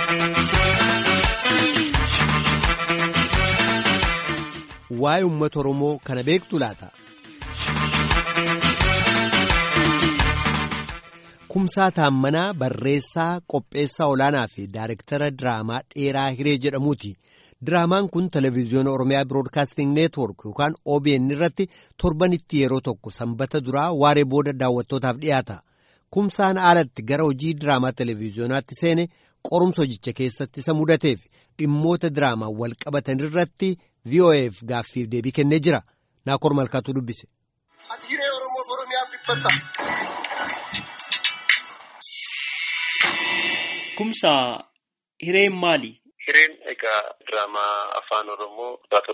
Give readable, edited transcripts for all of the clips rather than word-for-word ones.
Waa'ee uummata Oromoo kana beektu laata? Kumsaa Taammanaa barreessaa qopheessaa olaanaa fi daayirektara diraamaa Dheeraa Hiree jedhamuuti. Diraamaan kun Televiziyoona Oromiyaa Biroodkaasting Neetwoork yookaan OBN irratti torbanitti yeroo tokko sanbata duraa waaree booda daawwattootaaf dhiyaata. Kumsaan alatti gara hojii diraamaa televiziyoonaatti seene qorumsa hojicha keessatti isa mudateef dhimmoota diraamaa wal qabatan irratti VOA'f gaaffiif deebii kennee jira. Naakoor Malkaatu dubbise. Hiree Oromoo Oromiyaaf dhiphata. Kumsaa hireen maali? Hireen egaa diraamaa afaan Oromoo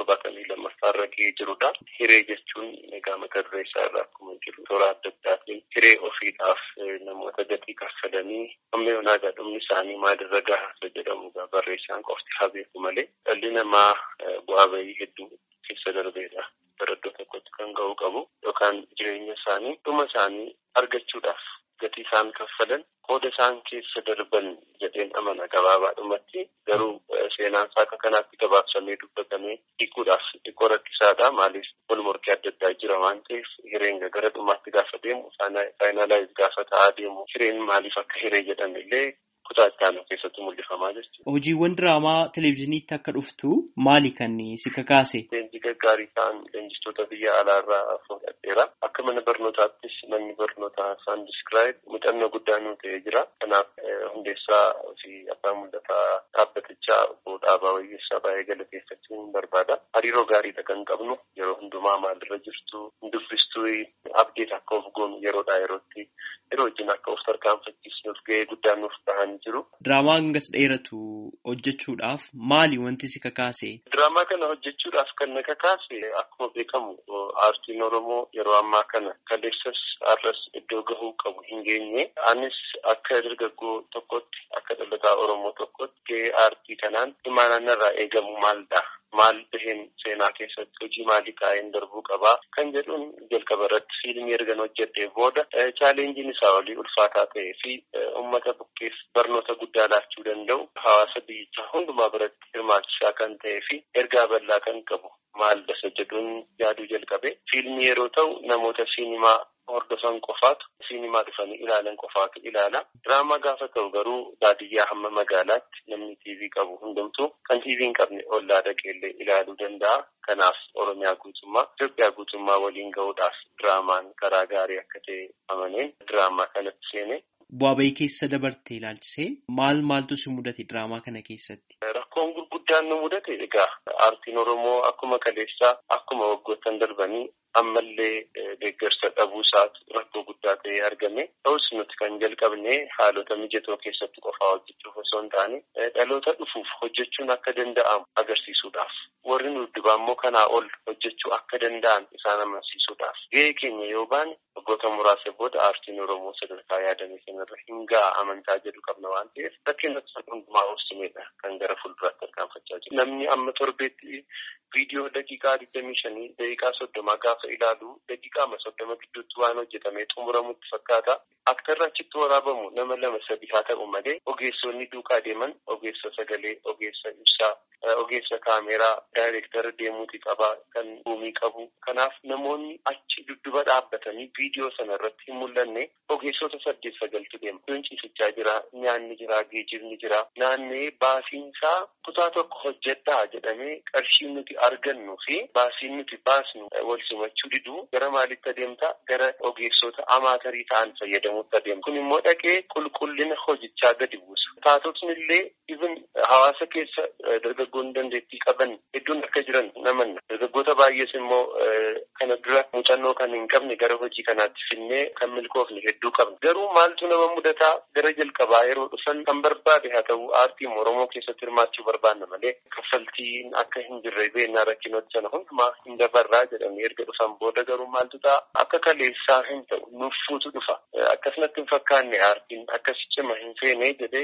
72 irra ga'ee jirudha. Hiree jechuun egaa mata duree isaa irraa akkuma jiru toora adda addaatiin hiree ofiidhaaf namoota gatii kaffalanii amma yoonaa dhumni isaanii maalirra gahaa jedhamu barreessaan qofti haa beeku malee dhalli namaa bu'aa bahii hedduu keessa darbeedha. Baradoo tokkotti kan ga'uu qabu yookaan jireenya isaanii dhuma isaanii argachuudhaaf gatii isaan kaffalan qooda isaan keessa darban jedheen amana gabaabaadhumatti garuu seenaan isaa akka kanaatti gabaabsamee dubbatamee hiikuudhaaf xiqqoo rakkisaadha. Maaliif wal morkii adda addaa jira waan ta'eef hireen gara dhumaatti gaafa deemu faayinaalaayiz gaafa ta'aa deemu hireen maaliif akka hiree jedhame illee kutaa ittaanuu keessatti mul'ifamaa jechuudha. Hojiiwwan diraamaa televezyiiniitti akka dhuftu maali kan si kakaase? Leenjii gaggaarii ta'an leenjistoota biyya alaarraa fudhadheera. Akka mana barnootaattis manni barnootaa isaan diskiraayib muuxannoo guddaa nuu ta'ee jira. Kanaaf hundeessaa fi abbaa mul'ataa dhaabbatichaa obbo Dhaabaa Wayyeessaa baay'ee galateeffachuun barbaada. Hariiroo gaariidha kan qabnu yeroo hundumaa maalirra jirtu dubbistuu abdeet akka of goonu yeroodhaa yerootti yeroo wajjin akka of tarkaanfachiisnuuf ga'ee guddaa nuuf ta'an jiru. Diraamaa hangas dheeratu hojjechuudhaaf maali wanti si kakaase? Diraamaa kana hojjechuudhaaf kan na kakaase akkuma beekamu aartiin Oromoo yeroo ammaa kana kaleessas har'as iddoo gahuu qabu hin geenye. Anis akka dargaggoo tokkotti akka dhalataa Oromoo tokkotti gahee aartii kanaan imaanaan irraa eegamu maalidha? Maal baheen seenaa keessatti hojii maalii kaa'een darbuu qabaa kan jedhuun jalqaba irratti fiilmii ergan hojjedhee booda chaalenjiin isaa olii ulfaataa ta'ee fi uummata bukkeef barnoota guddaa laachuu danda'u hawaasa biyyichaa hundumaa biratti hirmaachisaa kan ta'ee fi ergaa bal'aa kan qabu maal dasa jedhuun yaaduu jalqabe. Fiilmii yeroo ta'u namoota siinimaa hordofan qofaatu siinimaa dhufanii ilaalan qofaatu ilaala. Diraamaa gaafa ta'u garuu baadiyyaa hamma magaalaatti namni TV qabu hundumtuu kan TV hin qabne ollaa dhaqeellee ilaaluu danda'a. Kanaaf Oromiyaa guutummaa Itoophiyaa guutummaa waliin ga'uudhaaf diraamaan karaa gaarii akka ta'e amaneen diraamaa kanatti seene. Bu'aa bahii keessa dabarte ilaalchisee maaltu si mudate diraamaa kana keessatti? Rakkoon gurguddaan nu mudate egaa aartiin Oromoo akkuma kaleessaa akkuma waggoottan darbanii ammallee deeggarsa dhabuu isaatu rakkoo guddaa ta'ee argame. Ta'us nuti kan jalqabne haalota mijatoo keessatti qofaa hojjechuuf osoo hin taane dhaloota dhufuuf hojjechuun akka danda'amu agarsiisuudhaaf. Warri nu dubbaa immoo kanaa ol hojjechuu akka danda'an isaan amansiisuudhaaf. Gahee keenya yoo baane waggoota muraasa booda aartiin Oromoo sadarkaa yaadame sanarra hin ga'a amantaa jedhu qabna waan ta'eef rakkinatti hundumaa obsineedha kan gara fuulduraatti tarkaanfachaa jiru. Namni amma torbeetti viidiyoo daqiiqaa 25 daqiiqaa 30 gaafa ilaalu daqiiqaa 30 gidduutti waan hojjetamee xumuramutti fakkaata. Aktarra achitti waraabamu nama 2-3 haa ta'u malee ogeessonni duukaa deeman ogeessa sagalee, ogeessa ibsaa, ogeessa kaameeraa, daayirektara deemuuti qabaa kan buumii qabu. Kanaaf namoonni achi dudduba dhaabbatanii viidiyoo sana irratti hin mul'anne ogeessota 8-9tu deema. Ciisichaa jira, nyaanni jira, geejjibni jira. Naannee baasiinsaa kutaa tokko hojjedhaa jedhamee qarshii nuti argannu fi baasiin nuti baasnu wal simachuu diduu gara maalitti adeemta? Gara ogeessota amaatarii ta'an fayyadamuutti adeemta. Kun immoo dhaqee qulqullina hojichaa gadi buusa. Taatotni illee hawaasa keessa dargaggoonni dandeettii qaban hedduun akka jiran namanna. Dargaggoota baay'ees immoo kana dura muuxannoo kan hin qabne gara hojii kanaatti finnee kan milkoofne hedduu qabna. Garuu maaltu nama mudataa? Gara jalqabaa yeroo dhufan kan barbaade haa ta'u aartii Oromoo keessatti hirmaachuu barbaanna malee kaffaltiin akka hin jirre beeknaa rakkinoota sana hundumaa hin dabarraa jedhamee erga dhufan booda garuu maaltu ta'a? Akka kaleessaa hin ta'u nuffuutu dhufa. Akkasumatti hin fakkaanne aartiin akkasi cima hin feene jedhee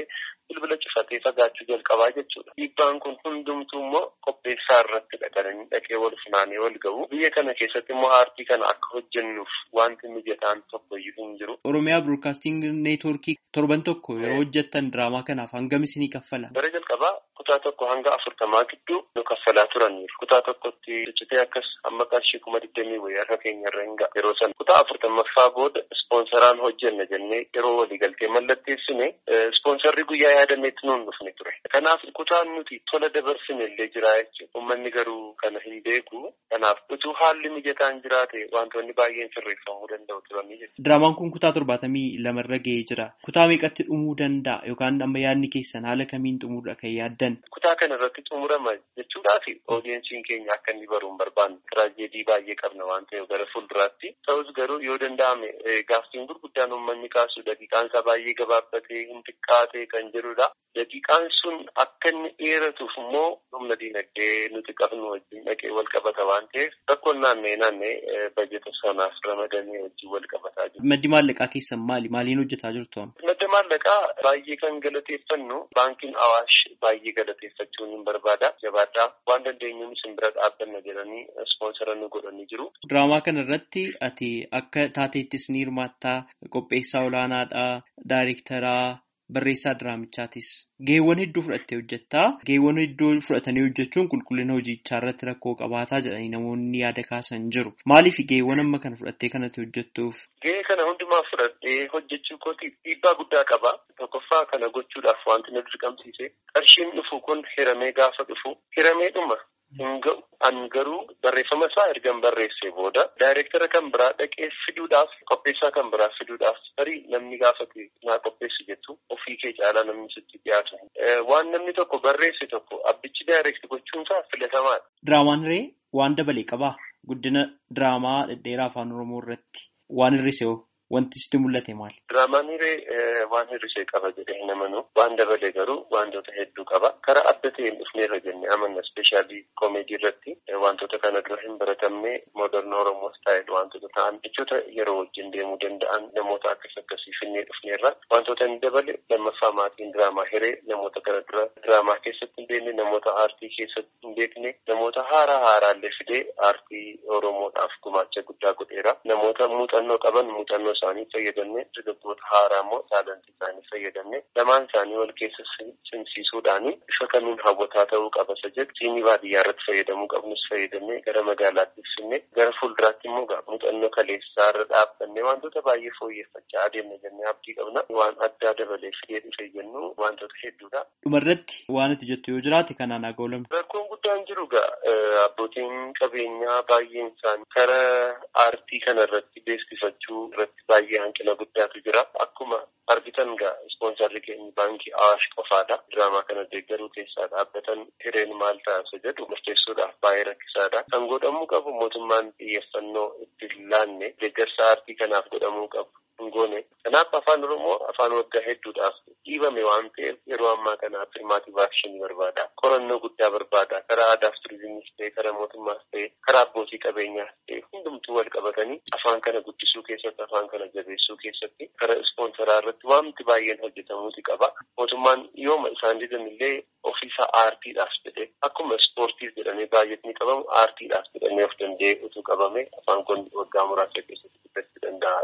bilbila cufatee fagaachuu jalqabaa jechuudha. Dhiibbaan kun hundumtuu immoo qopheessaa irratti dhaqanii dhaqee wal funaanee wal ga'u. Biyya kana keessatti immoo aartii kana akka hojjennuuf wanti mijataan tokko iyyuu hin jiru. Oromiyaa Broadcasting Network torban tokko yeroo hojjettan diraamaa kanaaf hangam isinii kaffala? Bara jalqabaa kutaa tokko hanga 40 gidduu nu kaffalaa turaniiru. Kutaa tokkotti hojjetee akkas amma qarshii 20 wayii harka keenya irra hin ga'a. Yeroo sana kutaa 40ffaa booda ispoonsaraan hojjenna jennee yeroo waliigaltee mallatteessine ispoonsarri guyyaa yaadameetti nuun dhufne ture. Kanaaf kutaan nuti tola dabarsine illee jira jechuudha. Uummanni garuu kana hin beeku. Kanaaf utuu haalli mijataan jiraate wantoonni baay'een sirreeffamuu danda'u turanii jechuudha. Diraamaan kun kutaa 72 irra ga'ee jira. Kutaa meeqatti dhumuu danda'a yookaan amma yaadni keessan haala kamiin xumuudha kan yaaddan? Kutaa kana irratti xumurama jechuudhaaf oodiyensiin keenya akka inni baruun barbaanne tiraajedii baay'ee qabna waan ta'eef gara fuulduraatti. Ta'us garuu yoo danda'ame gaaffiin gurguddaan uummanni kaasu daqiiqaan isaa baay'ee gabaabbatee hin xiqqaate kan jedhudha. Daqiiqaan sun akka inni dheeratuuf immoo humna diinagdee nuti qabnu wajjin dhaqee wal qabata waan ta'eef rakkoon naannee bajeta sanaaf ramadamee wajjin wal qabataa jiru. Maddi maallaqaa keessan maali? Maaliin hojjetaa jirtu? Madda maallaqaa baay'ee kan galateeffannu baankiin Awaash baay'ee galateeffachuun hin barbaada. Jabaadhaa waan dandeenyuun isin bira dhaabbanna jedhanii ispoonsara nu godhanii jiru. Diraamaa kana irratti ati akka taateettis ni hirmaattaa, qopheessaa olaanaadhaa, daayirektaraa, barreessaa diraamichaatis. Geewwan hedduu fudhattee hojjettaa. Geewwan hedduu fudhatanii hojjechuun qulqullina hojiichaa irratti rakkoo qabaataa jedhanii namoonni yaada kaasan jiru. Maaliif geewwan amma kana fudhattee kanatti hojjettuuf? Gahee kana hundumaa fudhadhee hojjechuu kootiif dhiibbaa guddaa qaba. Tokkoffaa kana gochuudhaaf wanti na dirqamsiise qarshiin dhufu kun hiramee gaafa dhufu hirameedhuma hin ga'u. An garuu barreeffama isaa ergan barreessee booda daayirektara kan biraa dhaqee fiduudhaaf qopheessaa kan biraa fiduudhaaf tarii namni gaafate naa qopheessi jettu ofii kee caalaa namni sitti dhiyaatu. Waan namni tokko barreesse tokko abbichi daayirekti gochuunsaa filatamaadha. Diraamaan ree waan dabalee qabaa? Guddina diraamaa dhedheeraa afaan Oromoo irratti waan hir'ise hoo? Wanti sitti mul'ate maali? Diraamaan waan hir'isee qaba jedhee hin amanu. Waan dabalee garuu wantoota hedduu qaba. Karaa adda ta'een dhufneerra jennee amanna. Ispeeshaalii koomeedii irratti wantoota kana dura hin baratamne mooderna Oromoo staayil wantoota ta'an jechoota yeroo wajjin deemuu danda'an namoota akkasii finnee dhufneerra. Wantoota inni dabale lammaffaa maatiin diraamaa hiree namoota kana dura diraamaa keessatti hin beekne namoota aartii keessatti hin beekne namoota haaraallee fidee aartii Oromoodhaaf gumaacha guddaa godheera. Namoota muuxannoo qaban muuxannoo isaanii fayyadamne dargaggoota haaraa immoo taalantii isaanii fayyadamne lamaan isaanii wal keessa simsiisuudhaan bifa kamiin hawwataa ta'uu qaba isa jedhu siinii baadiyyaa irratti fayyadamuu qabnus fayyadamne gara magaalaatti ibsinne gara fuulduraatti immoo muuxannoo kaleessaa irra dhaabbannee wantoota baay'ee fooyyeffachaa adeemna jennee abdii qabna. Waan addaa dabalee fidee dhufe jennu wantoota hedduudha. Dhumarratti waan ati jettu yoo jiraate kanaan haa ga'ulamne. Rakkoon guddaan jiru abbootiin qabeenyaa baay'een isaanii karaa aartii kana irratti beeksifachuu irratti baay'ee hanqina guddaatu jira. Akkuma argitan ispoonsarri keenya baankii Awaash qofaadha. Diraamaa kana deeggaruu keessaa dhaabbatan hireen maal ta'a jedhu murteessuudhaaf baay'ee rakkisaadha. Kan godhamuu qabu mootummaan xiyyeeffannoo itti laanne deeggarsa aartii kanaaf godhamuu qabu. Kanaaf afaan Oromoo afaan waggaa hedduudhaaf dhiibame waan ta'eef yeroo ammaa kana affirmaative action barbaada. Qorannoo guddaa barbaada. Karaa aadaaf turizimiis ta'e, karaa mootummaas ta'e, karaa abbootii qabeenyaas ta'e hundumtuu wal qabatanii afaan kana guddisuu keessatti, afaan kana jabeessuu keessatti karaa ispoonsaraa irratti wanti baay'een hojjetamuuti qaba. Mootummaan yooma isaan didanillee ofiisaa aartiidhaaf jedhee akkuma ispoortiif jedhamee baay'atni qabamu aartiidhaaf jedhamee of danda'ee utuu qabame afaan kun waggaa muraasa keessatti guddachuu danda'a.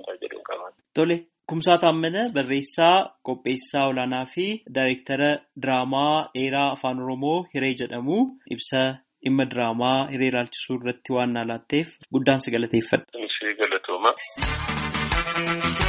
Tole, Kumsaa Taammanaa barreessaa, qopheessaa olaanaa fi daayirektara diraamaa dheeraa afaan Oromoo Hiree jedhamu ibsa dhimma diraamaa hiree ilaalchisuu irratti waan na laatteef guddaan si galateeffadha. Si galatooma.